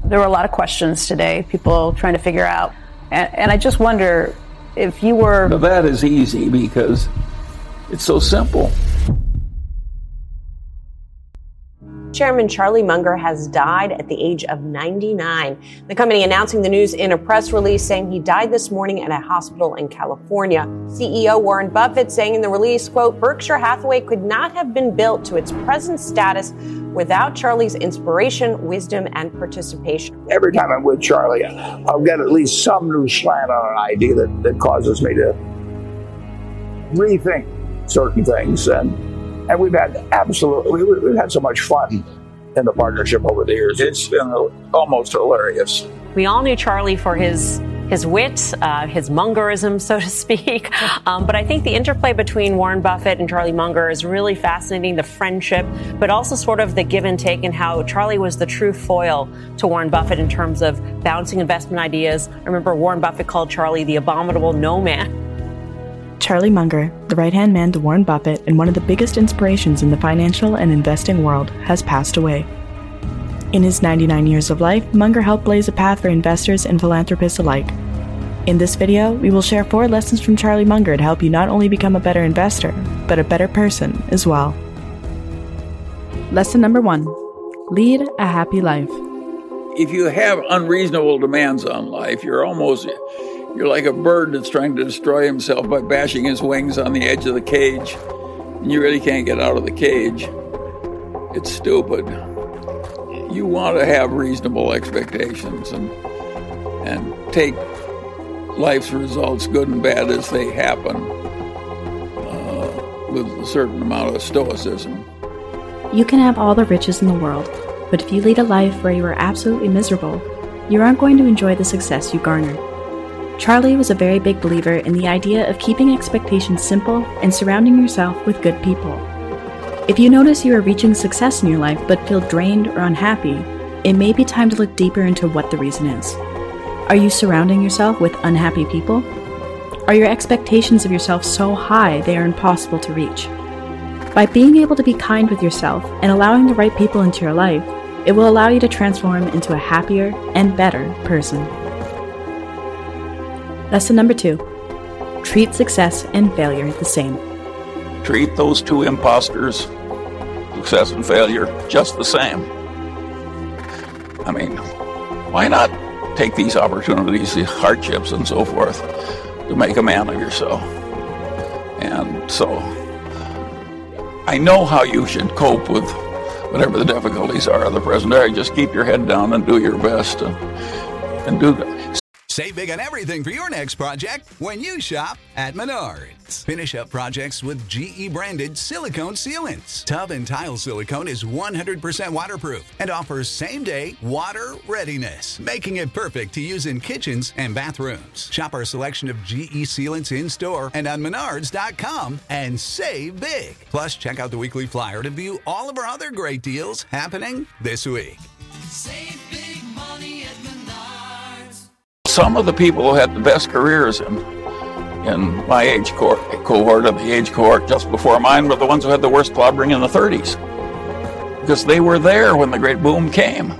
There were a lot of questions today, people trying to figure out. And I just wonder if you were... Now that is easy because it's so simple. Chairman Charlie Munger has died at the age of 99. The company announcing the news in a press release saying he died this morning at a hospital in California. CEO Warren Buffett saying in the release, quote, Berkshire Hathaway could not have been built to its present status without Charlie's inspiration, wisdom, and participation. Every time I'm with Charlie, I'll get at least some new slant on an idea that causes me to rethink certain things. And we've had we've had so much fun in the partnership over the years. It's been almost hilarious. We all knew Charlie for his wit, his Mungerism, so to speak. But I think the interplay between Warren Buffett and Charlie Munger is really fascinating, the friendship, but also sort of the give and take and how Charlie was the true foil to Warren Buffett in terms of bouncing investment ideas. I remember Warren Buffett called Charlie the abominable no man. Charlie Munger, the right-hand man to Warren Buffett and one of the biggest inspirations in the financial and investing world, has passed away. In his 99 years of life, Munger helped blaze a path for investors and philanthropists alike. In this video, we will share 4 lessons from Charlie Munger to help you not only become a better investor, but a better person as well. Lesson number 1. Lead a happy life. If you have unreasonable demands on life, you're like a bird that's trying to destroy himself by bashing his wings on the edge of the cage, and you really can't get out of the cage. It's stupid. You want to have reasonable expectations and take life's results, good and bad as they happen, with a certain amount of stoicism. You can have all the riches in the world, but if you lead a life where you are absolutely miserable, you aren't going to enjoy the success you garnered. Charlie was a very big believer in the idea of keeping expectations simple and surrounding yourself with good people. If you notice you are reaching success in your life but feel drained or unhappy, it may be time to look deeper into what the reason is. Are you surrounding yourself with unhappy people? Are your expectations of yourself so high they are impossible to reach? By being able to be kind with yourself and allowing the right people into your life, it will allow you to transform into a happier and better person. Lesson number 2. Treat success and failure the same. Treat those two imposters, success and failure, just the same. I mean, why not take these opportunities, these hardships and so forth, to make a man of yourself? And so, I know how you should cope with whatever the difficulties are of the present day. Just keep your head down and do your best and do that. Save big on everything for your next project when you shop at Menards. Finish up projects with GE-branded silicone sealants. Tub and tile silicone is 100% waterproof and offers same-day water readiness, making it perfect to use in kitchens and bathrooms. Shop our selection of GE sealants in-store and on Menards.com and save big. Plus, check out the weekly flyer to view all of our other great deals happening this week. Save big money at Menards. Some of the people who had the best careers in my age cohort of the age cohort just before mine were the ones who had the worst clobbering in the 30s. Because they were there when the great boom came.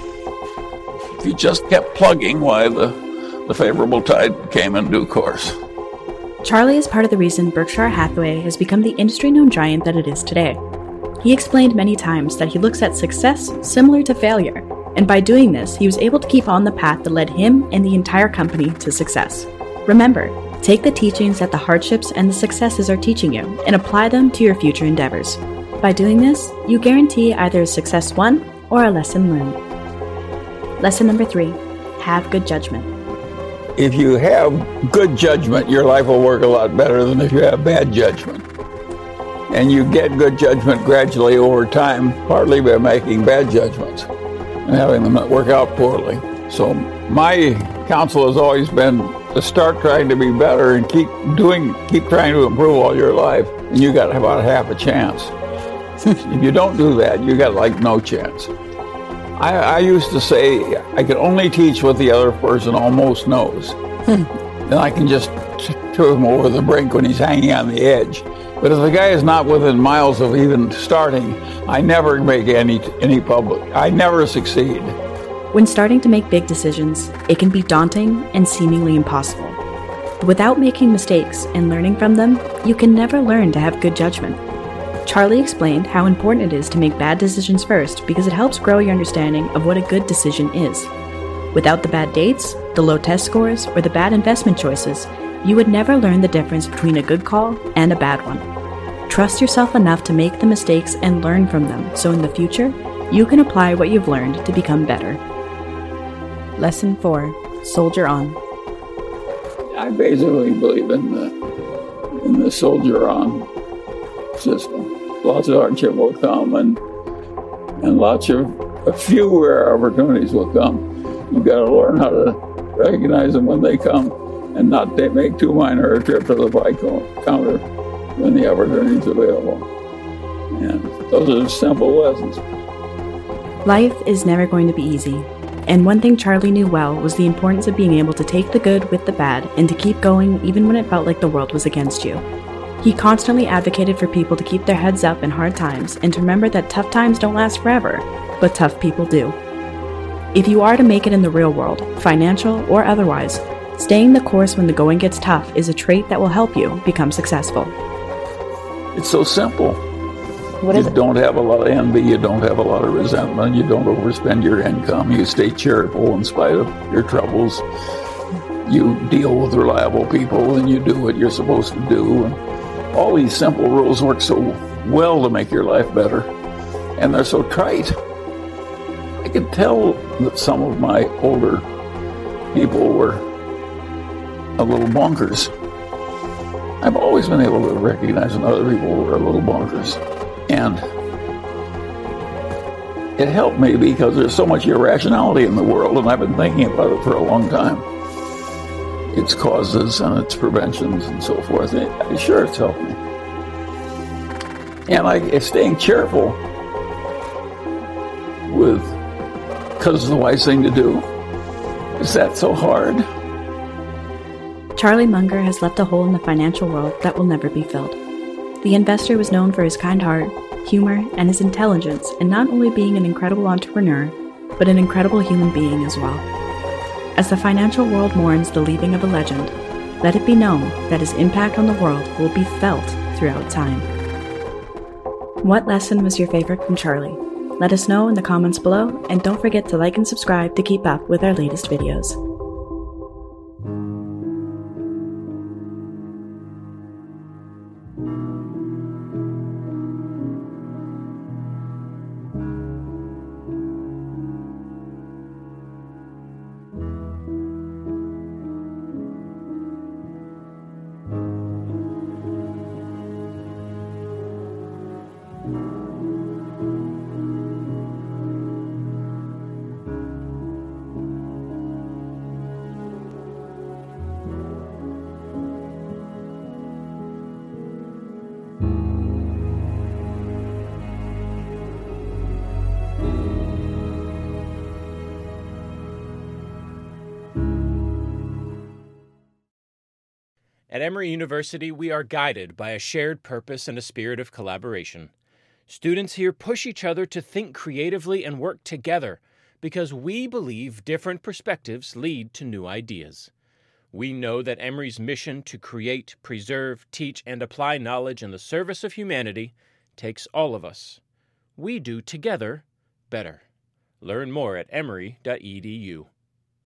If you just kept plugging, why the favorable tide came in due course. Charlie is part of the reason Berkshire Hathaway has become the industry-known giant that it is today. He explained many times that he looks at success similar to failure, and by doing this, he was able to keep on the path that led him and the entire company to success. Remember, take the teachings that the hardships and the successes are teaching you and apply them to your future endeavors. By doing this, you guarantee either a success won or a lesson learned. Lesson number 3, have good judgment. If you have good judgment, your life will work a lot better than if you have bad judgment. And you get good judgment gradually over time, partly by making bad judgments and having them work out poorly. So my counsel has always been to start trying to be better and keep trying to improve all your life, and you got about half a chance. If you don't do that, you got like no chance. I used to say I can only teach what the other person almost knows. Then I can just throw him over the brink when he's hanging on the edge. But if the guy is not within miles of even starting, I never make any public. I never succeed. When starting to make big decisions, it can be daunting and seemingly impossible. But without making mistakes and learning from them, you can never learn to have good judgment. Charlie explained how important it is to make bad decisions first because it helps grow your understanding of what a good decision is. Without the bad dates, the low test scores, or the bad investment choices, you would never learn the difference between a good call and a bad one. Trust yourself enough to make the mistakes and learn from them so in the future, you can apply what you've learned to become better. Lesson 4. Soldier on. I basically believe in the soldier on system. Lots of hardship will come and a few rare opportunities will come. You've got to learn how to recognize them when they come and not make too minor a trip to the buy counter when the opportunity is available. And those are simple lessons. Life is never going to be easy. And one thing Charlie knew well was the importance of being able to take the good with the bad and to keep going even when it felt like the world was against you. He constantly advocated for people to keep their heads up in hard times and to remember that tough times don't last forever, but tough people do. If you are to make it in the real world, financial or otherwise, staying the course when the going gets tough is a trait that will help you become successful. It's so simple. What is You it? don't have a lot of envy, you don't have a lot of resentment, you don't overspend your income, you stay charitable in spite of your troubles, you deal with reliable people, and you do what you're supposed to do. And all these simple rules work so well to make your life better, and they're so trite. I could tell that some of my older people were a little bonkers. I've always been able to recognize when other people were a little bonkers. And it helped me because there's so much irrationality in the world, and I've been thinking about it for a long time. Its causes and its preventions and so forth. And sure, it's helped me. And staying cheerful because it's the wise thing to do. Is that so hard? Charlie Munger has left a hole in the financial world that will never be filled. The investor was known for his kind heart, humor, and his intelligence in not only being an incredible entrepreneur, but an incredible human being as well. As the financial world mourns the leaving of a legend, let it be known that his impact on the world will be felt throughout time. What lesson was your favorite from Charlie? Let us know in the comments below, and don't forget to like and subscribe to keep up with our latest videos. At Emory University, we are guided by a shared purpose and a spirit of collaboration. Students here push each other to think creatively and work together because we believe different perspectives lead to new ideas. We know that Emory's mission to create, preserve, teach, and apply knowledge in the service of humanity takes all of us. We do together better. Learn more at emory.edu.